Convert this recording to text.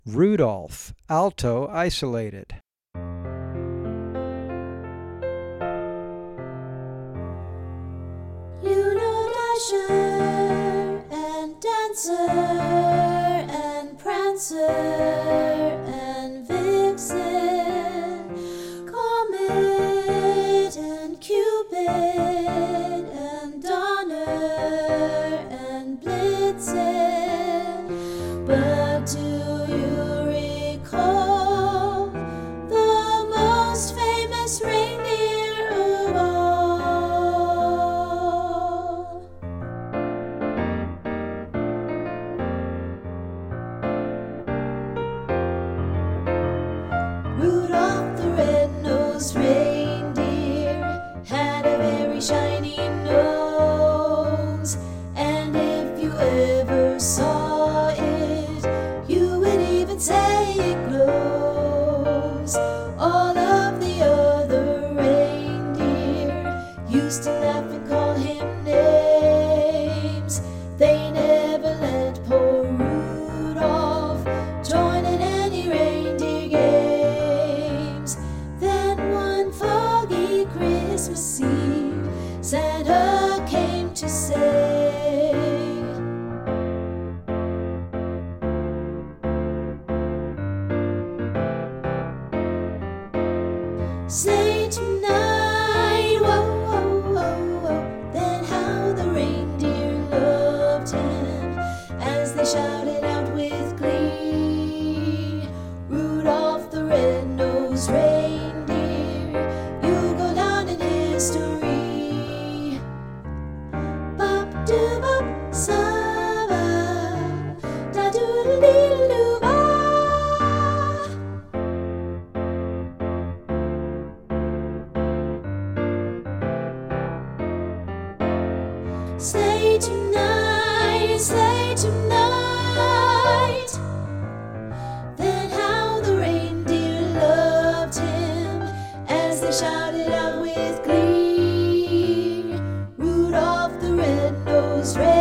Rudolph, alto isolated. Dasher and Dancer and Prancer and Vixen, Comet and Cupid and Donner and Blitzen. But do you recall the most famous reindeer of all? Rudolph the red-nosed reindeer had a very shiny nose, and if you ever saw it, you would even say it glows. All of the other reindeer used to laugh and call him names. They never let poor Rudolph join in any reindeer games. Then one foggy Christmas Eve, Santa came to say, "Say tonight, whoa, whoa, whoa, whoa," then how the reindeer loved him as they shouted out with glee, "Rudolph the red-nosed reindeer, you go down in history." Bop doo bop saba, da doodle dee doo ba. Say tonight, then how the reindeer loved him as they shouted out with glee, "Rudolph the red-nosed reindeer,